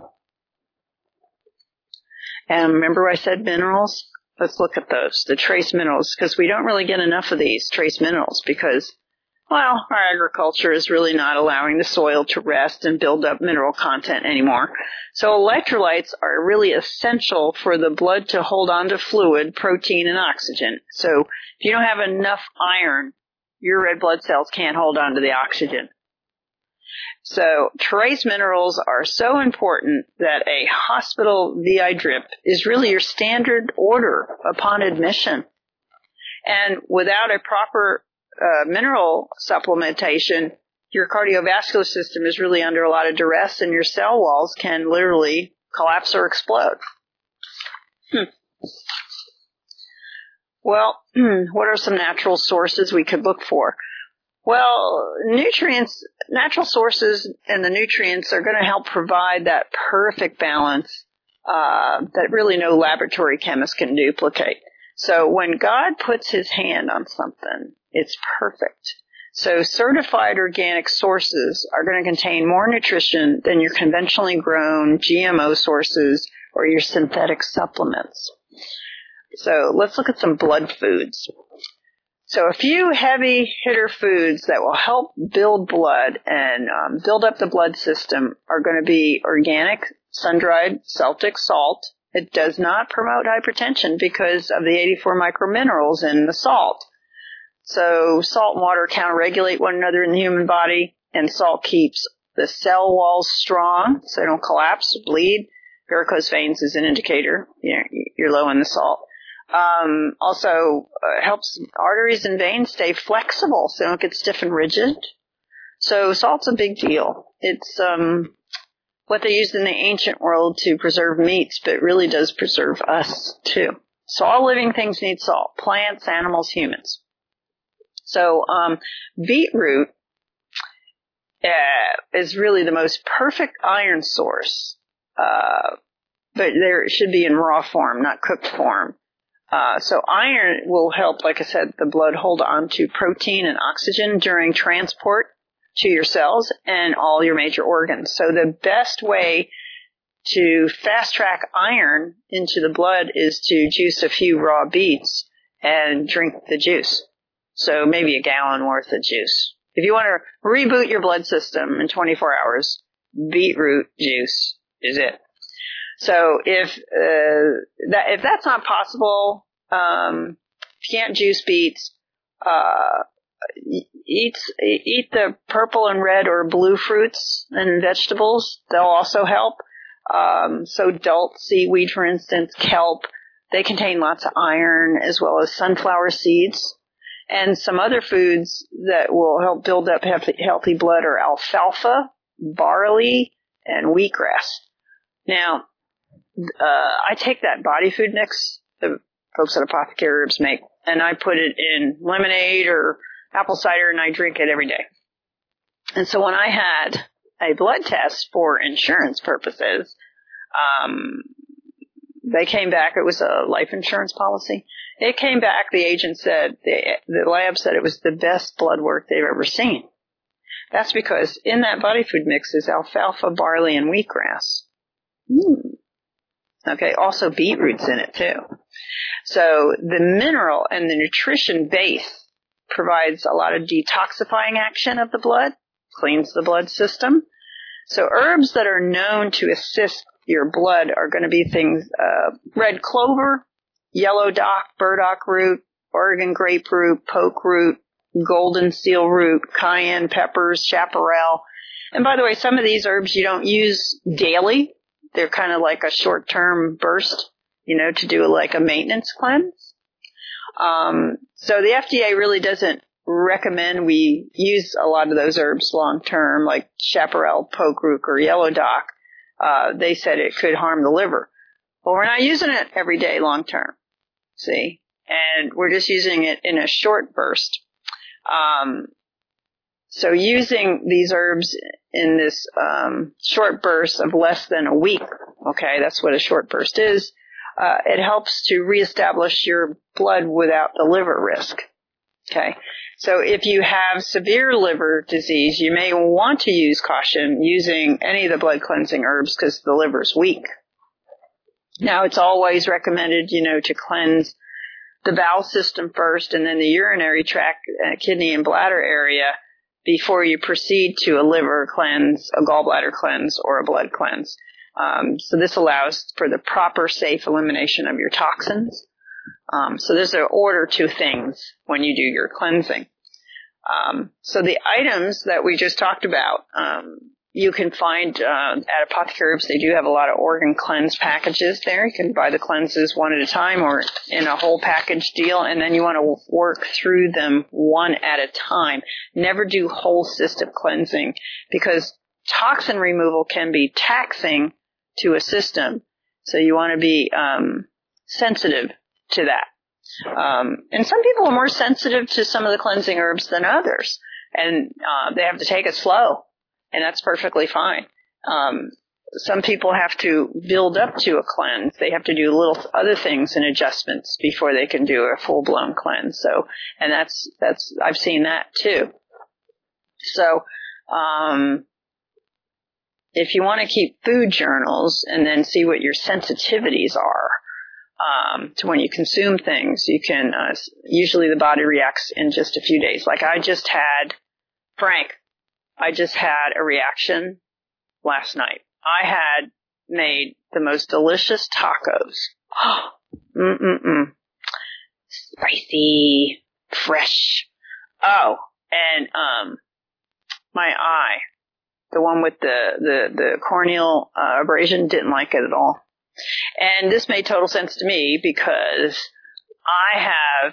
And remember I said minerals? Let's look at those, the trace minerals, because we don't really get enough of these trace minerals because, well, our agriculture is really not allowing the soil to rest and build up mineral content anymore. So electrolytes are really essential for the blood to hold on to fluid, protein, and oxygen. So if you don't have enough iron, your red blood cells can't hold on to the oxygen. So trace minerals are so important that a hospital VI drip is really your standard order upon admission. And without a proper mineral supplementation, your cardiovascular system is really under a lot of duress, and your cell walls can literally collapse or explode. Well, what are some natural sources we could look for? Well, natural sources and the nutrients are going to help provide that perfect balance that really no laboratory chemist can duplicate. So when God puts his hand on something, it's perfect. So certified organic sources are going to contain more nutrition than your conventionally grown GMO sources or your synthetic supplements. So let's look at some blood foods. So a few heavy hitter foods that will help build blood and build up the blood system are going to be organic, sun-dried Celtic salt. It does not promote hypertension because of the 84 microminerals in the salt. So salt and water counterregulate one another in the human body, and salt keeps the cell walls strong so they don't collapse, bleed. Varicose veins is an indicator you're low in the salt. Also helps arteries and veins stay flexible so they don't get stiff and rigid. So salt's a big deal. It's what they used in the ancient world to preserve meats, but it really does preserve us too. So all living things need salt. Plants, animals, humans. So beetroot is really the most perfect iron source, but there it should be in raw form, not cooked form. So iron will help, like I said, the blood hold on to protein and oxygen during transport to your cells and all your major organs. So the best way to fast track iron into the blood is to juice a few raw beets and drink the juice. So maybe a gallon worth of juice. If you want to reboot your blood system in 24 hours, beetroot juice is it. So if that's not possible, if you can't juice beets, eat the purple and red or blue fruits and vegetables. They'll also help. So dult seaweed, for instance, kelp, they contain lots of iron, as well as sunflower seeds. And some other foods that will help build up healthy blood are alfalfa, barley, and wheatgrass. Now, I take that body food mix the folks at Apothecary Herbs make, and I put it in lemonade or apple cider, and I drink it every day. And so when I had a blood test for insurance purposes, they came back. It was a life insurance policy. It came back. The agent said, the lab said it was the best blood work they've ever seen. That's because in that body food mix is alfalfa, barley, and wheatgrass. Okay, also beetroot's in it too. So the mineral and the nutrition base provides a lot of detoxifying action of the blood, cleans the blood system. So herbs that are known to assist your blood are going to be things, red clover, yellow dock, burdock root, Oregon grape root, poke root, golden seal root, cayenne peppers, chaparral. And by the way, some of these herbs you don't use daily. They're kind of like a short-term burst, to do like a maintenance cleanse. So the FDA really doesn't recommend we use a lot of those herbs long-term, like chaparral, poke root, or yellow dock. They said it could harm the liver. Well, we're not using it every day long-term, see? And we're just using it in a short burst. So using these herbs in this short burst of less than a week, okay, that's what a short burst is, it helps to reestablish your blood without the liver risk, okay? So if you have severe liver disease, you may want to use caution using any of the blood cleansing herbs because the liver's weak. Now, it's always recommended, to cleanse the bowel system first and then the urinary tract, kidney and bladder area before you proceed to a liver cleanse, a gallbladder cleanse, or a blood cleanse. So this allows for the proper, safe elimination of your toxins. So there's an order to things when you do your cleansing. So the items that we just talked about, you can find at Apothecary Herbs. They do have a lot of organ cleanse packages there. You can buy the cleanses one at a time or in a whole package deal, and then you want to work through them one at a time. Never do whole system cleansing, because toxin removal can be taxing to a system. So you want to be sensitive to that. And some people are more sensitive to some of the cleansing herbs than others, and they have to take it slow. And that's perfectly fine. Some people have to build up to a cleanse. They have to do little other things and adjustments before they can do a full-blown cleanse. So, and that's I've seen that too. So, if you want to keep food journals and then see what your sensitivities are, to when you consume things, you can, usually the body reacts in just a few days. Like I just had a reaction last night. I had made the most delicious tacos. Spicy, fresh. Oh, and my eye, the one with the corneal abrasion, didn't like it at all. And this made total sense to me because I have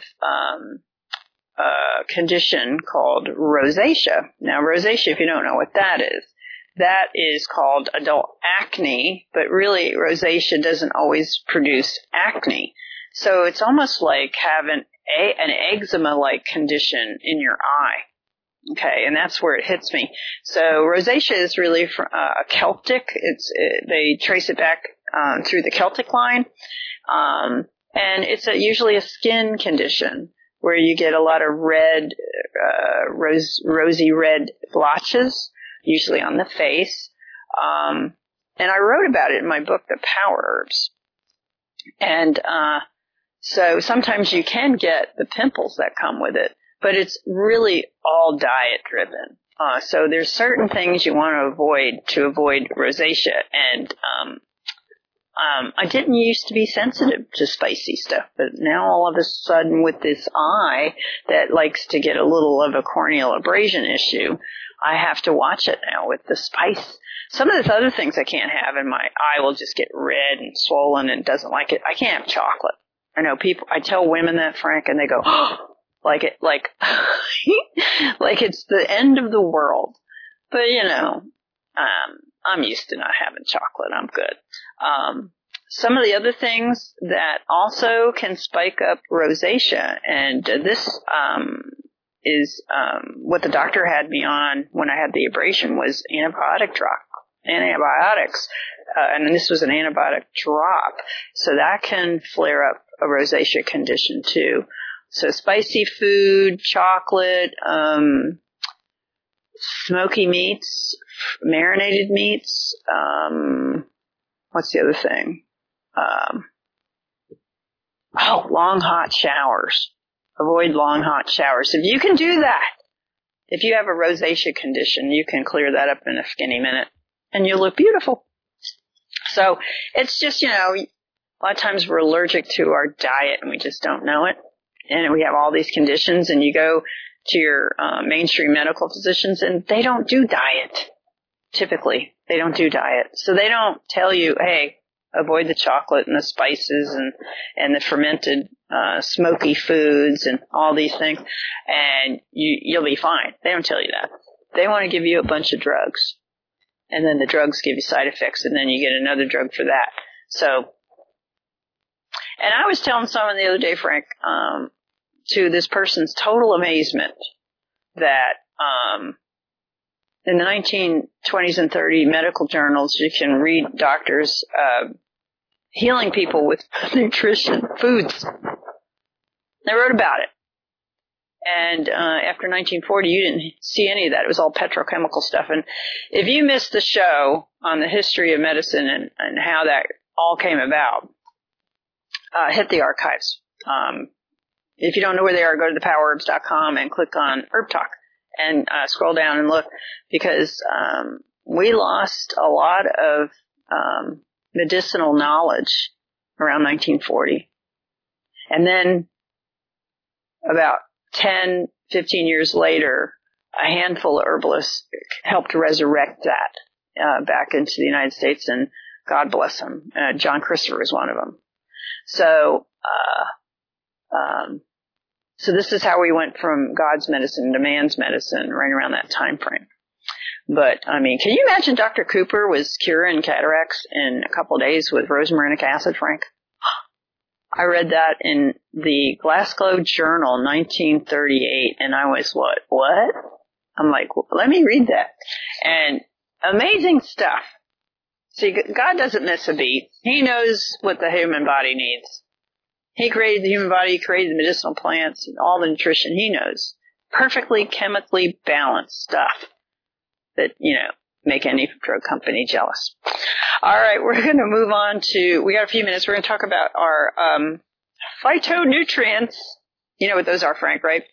a condition called rosacea. Now, rosacea, if you don't know what that is called adult acne, but really rosacea doesn't always produce acne. So it's almost like having an eczema-like condition in your eye. Okay, and that's where it hits me. So rosacea is really Celtic. They trace it back through the Celtic line, and it's usually a skin condition where you get a lot of red, rosy red blotches, usually on the face. And I wrote about it in my book, The Power Herbs. And so sometimes you can get the pimples that come with it, but it's really all diet driven. So there's certain things you want to avoid rosacea. And I didn't used to be sensitive to spicy stuff, but now all of a sudden with this eye that likes to get a little of a corneal abrasion issue, I have to watch it now with the spice. Some of the other things I can't have, and my eye will just get red and swollen and doesn't like it. I can't have chocolate. I know people, I tell women that, Frank, and they go, oh, like it's the end of the world. But, you know, I'm used to not having chocolate. I'm good. Some of the other things that also can spike up rosacea, and this is what the doctor had me on when I had the abrasion, was antibiotics. And this was an antibiotic drop. So that can flare up a rosacea condition too. So spicy food, chocolate, smoky meats, marinated meats, what's the other thing? Long hot showers. Avoid long hot showers. If you can do that, if you have a rosacea condition, you can clear that up in a skinny minute and you'll look beautiful. So it's just, you know, a lot of times we're allergic to our diet and we just don't know it. And we have all these conditions, and you go to your mainstream medical physicians and they don't do diet. Typically, they don't do diet. So they don't tell you, hey, avoid the chocolate and the spices and the fermented smoky foods and all these things, and you'll be fine. They don't tell you that. They want to give you a bunch of drugs, and then the drugs give you side effects, and then you get another drug for that. So, and I was telling someone the other day, Frank, to this person's total amazement, that in the 1920s and 30s medical journals, you can read doctors healing people with nutrition, foods. They wrote about it. And after 1940, you didn't see any of that. It was all petrochemical stuff. And if you missed the show on the history of medicine and how that all came about, hit the archives. If you don't know where they are, go to thepowerherbs.com and click on Herb Talk and scroll down and look, because we lost a lot of medicinal knowledge around 1940. And then about 10 15 years later, a handful of herbalists helped resurrect that back into the United States, and God bless them. John Christopher is one of them. So this is how we went from God's medicine to man's medicine right around that time frame. But, I mean, can you imagine Dr. Cooper was curing cataracts in a couple of days with rosmarinic acid, Frank? I read that in the Glasgow Journal, 1938, and I was, what? I'm like, well, let me read that. And amazing stuff. See, God doesn't miss a beat. He knows what the human body needs. He created the human body, he created the medicinal plants, and all the nutrition he knows. Perfectly chemically balanced stuff that, make any drug company jealous. All right, we're going to move on to, we got a few minutes. We're going to talk about our phytonutrients. You know what those are, Frank, right?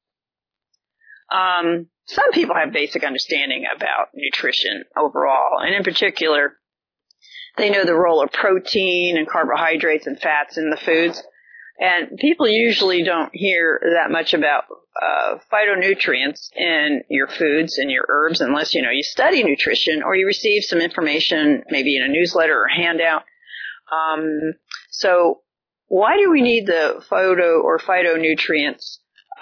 Some people have basic understanding about nutrition overall, and in particular, they know the role of protein and carbohydrates and fats in the foods. And people usually don't hear that much about phytonutrients in your foods and your herbs unless, you study nutrition or you receive some information maybe in a newsletter or handout. So why do we need the phytonutrients?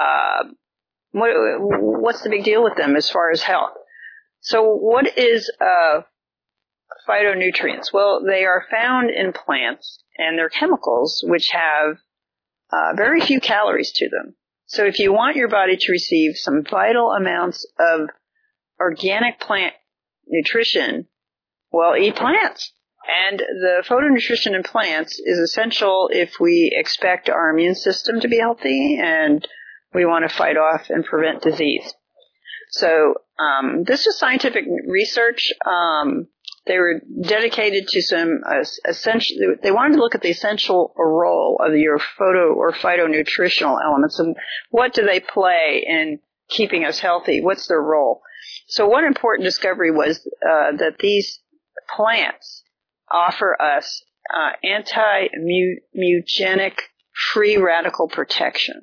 What's the big deal with them as far as health? So what is phytonutrients? Well, they are found in plants, and they're chemicals which have very few calories to them. So if you want your body to receive some vital amounts of organic plant nutrition, well, eat plants. And the phytonutrition in plants is essential if we expect our immune system to be healthy and we want to fight off and prevent disease. So this was scientific research. They were dedicated to some essential. They wanted to look at the essential role of your phytonutritional elements and what do they play in keeping us healthy. What's their role? So one important discovery was that these plants offer us anti-mutagenic free radical protection.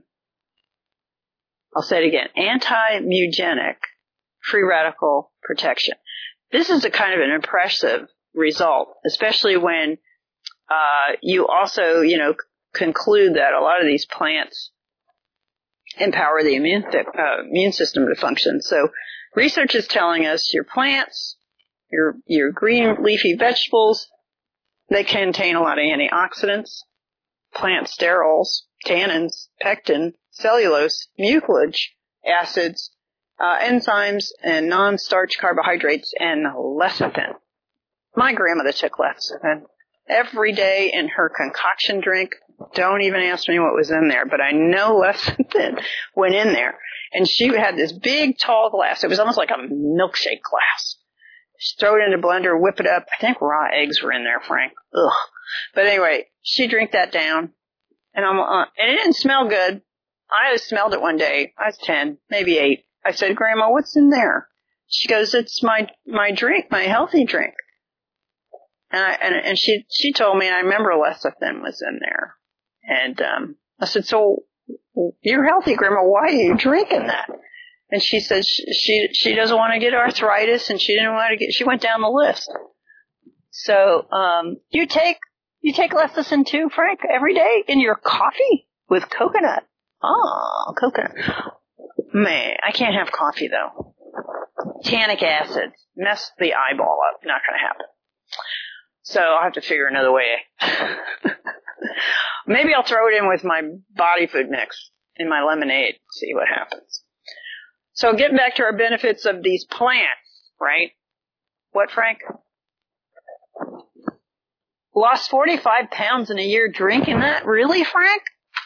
I'll say it again: anti-mutagenic free radical protection. This is a kind of an impressive result, especially when you also, conclude that a lot of these plants empower the immune system to function. So research is telling us your plants, your green leafy vegetables, they contain a lot of antioxidants, plant sterols, tannins, pectin, cellulose, mucilage acids, enzymes, and non-starch carbohydrates, and lecithin. My grandmother took lecithin every day in her concoction drink. Don't even ask me what was in there, but I know lecithin went in there. And she had this big, tall glass. It was almost like a milkshake glass. She throw it in a blender, whip it up. I think raw eggs were in there, Frank. Ugh. But anyway, she drank that down, and and it didn't smell good. I smelled it one day. I was 10, maybe 8. I said, Grandma, what's in there? She goes, it's my drink, my healthy drink. And she told me, and I remember lecithin was in there. And I said, so you're healthy, Grandma. Why are you drinking that? And she said she doesn't want to get arthritis, and she went down the list. So you take lecithin too, Frank, every day in your coffee with coconut. Oh, coconut. Man, I can't have coffee, though. Tannic acid. Mess the eyeball up. Not going to happen. So I'll have to figure another way. Maybe I'll throw it in with my body food mix in my lemonade. See what happens. So getting back to our benefits of these plants, right? What, Frank? Lost 45 pounds in a year drinking that? Really, Frank?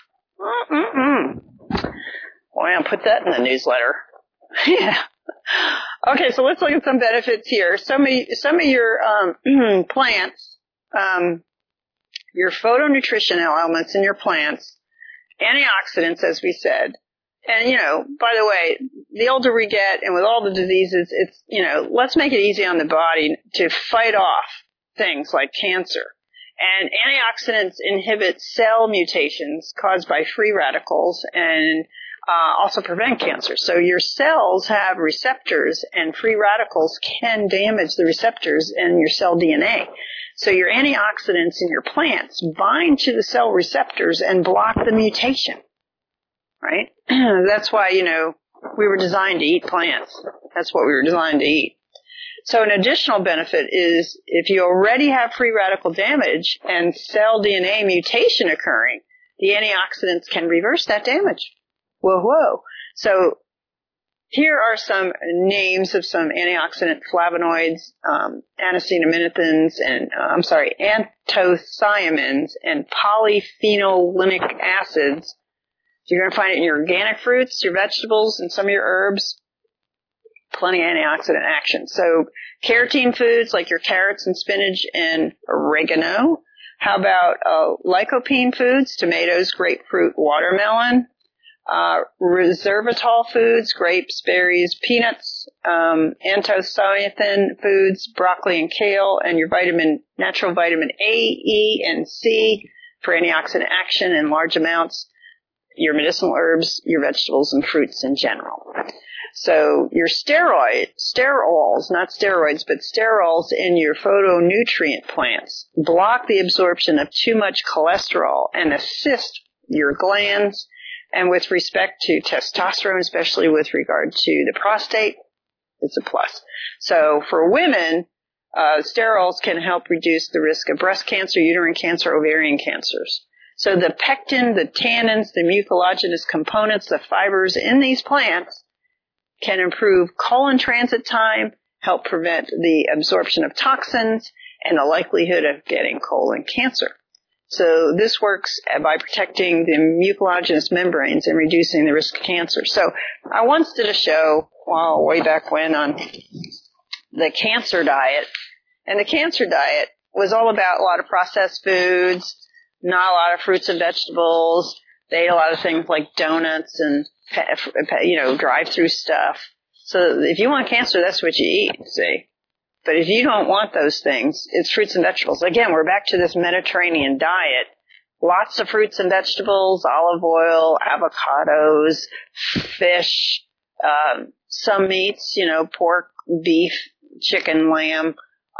Well, put that in the newsletter. Yeah. Okay, so let's look at some benefits here. Some of your plants, your phytonutritional elements in your plants, antioxidants, as we said. And, by the way, the older we get and with all the diseases, it's, let's make it easy on the body to fight off things like cancer. And antioxidants inhibit cell mutations caused by free radicals, and also prevent cancer. So your cells have receptors, and free radicals can damage the receptors in your cell DNA. So your antioxidants in your plants bind to the cell receptors and block the mutation, right? That's why, we were designed to eat plants. That's what we were designed to eat. So an additional benefit is if you already have free radical damage and cell DNA mutation occurring, the antioxidants can reverse that damage. Whoa. So here are some names of some antioxidant flavonoids, anthocyanins and, anthocyanins and polyphenolinic acids. You're going to find it in your organic fruits, your vegetables, and some of your herbs. Plenty of antioxidant action. So carotene foods like your carrots and spinach and oregano. How about lycopene foods, tomatoes, grapefruit, watermelon. Resveratrol foods, grapes, berries, peanuts, anthocyanin foods, broccoli and kale, and your natural vitamin A, E, and C for antioxidant action in large amounts, your medicinal herbs, your vegetables and fruits in general. So your sterols, not steroids, but sterols in your phytonutrient plants block the absorption of too much cholesterol and assist your glands. And with respect to testosterone, especially with regard to the prostate, it's a plus. So for women, sterols can help reduce the risk of breast cancer, uterine cancer, ovarian cancers. So the pectin, the tannins, the mucilaginous components, the fibers in these plants can improve colon transit time, help prevent the absorption of toxins, and the likelihood of getting colon cancer. So this works by protecting the mucilaginous membranes and reducing the risk of cancer. So I once did a show, way back when, on the cancer diet. And the cancer diet was all about a lot of processed foods, not a lot of fruits and vegetables. They ate a lot of things like donuts and, drive-through stuff. So if you want cancer, that's what you eat, see. But if you don't want those things, it's fruits and vegetables. Again, we're back to this Mediterranean diet. Lots of fruits and vegetables, olive oil, avocados, fish, some meats, pork, beef, chicken, lamb.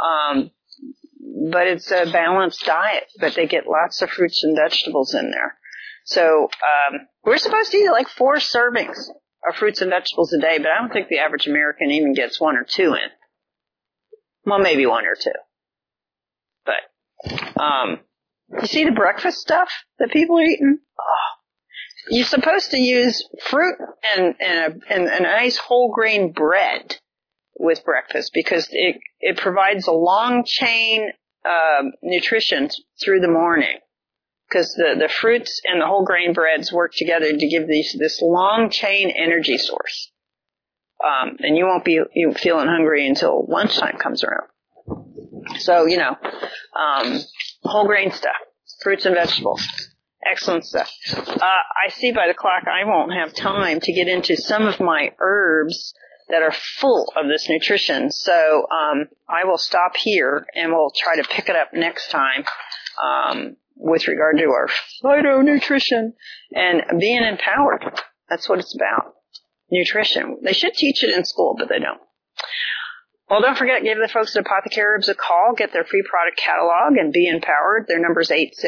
But it's a balanced diet, but they get lots of fruits and vegetables in there. So, we're supposed to eat like 4 servings of fruits and vegetables a day, but I don't think the average American even gets 1 or 2 in. Well, maybe 1 or 2. But, you see the breakfast stuff that people are eating? Oh. You're supposed to use fruit and a nice whole grain bread with breakfast because it provides a long chain, nutrition through the morning. Because the fruits and the whole grain breads work together to give this long chain energy source. And you won't be feeling hungry until lunchtime comes around. So, whole grain stuff, fruits and vegetables, excellent stuff. I see by the clock I won't have time to get into some of my herbs that are full of this nutrition. So, I will stop here and we'll try to pick it up next time, with regard to our phytonutrition and being empowered. That's what it's about. Nutrition. They should teach it in school, but they don't. Well, don't forget, give the folks at Apothecary Herbs a call, get their free product catalog, and be empowered. Their number is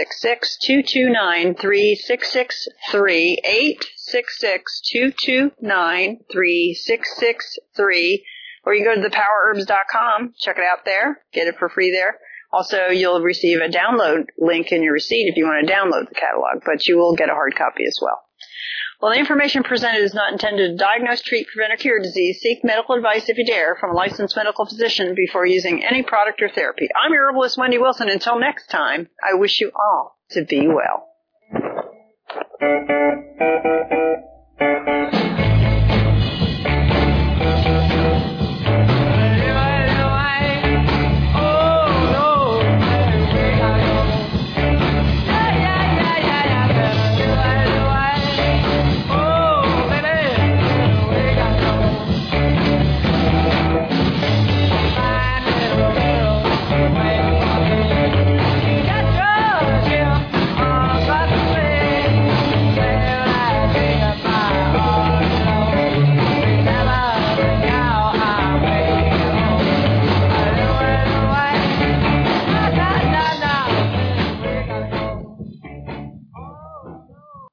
866-229-3663, 866-229-3663, or you go to thepowerherbs.com, check it out there, get it for free there. Also, you'll receive a download link in your receipt if you want to download the catalog, but you will get a hard copy as well. Well, the information presented is not intended to diagnose, treat, prevent, or cure disease. Seek medical advice if you dare from a licensed medical physician before using any product or therapy. I'm your herbalist, Wendy Wilson. Until next time, I wish you all to be well.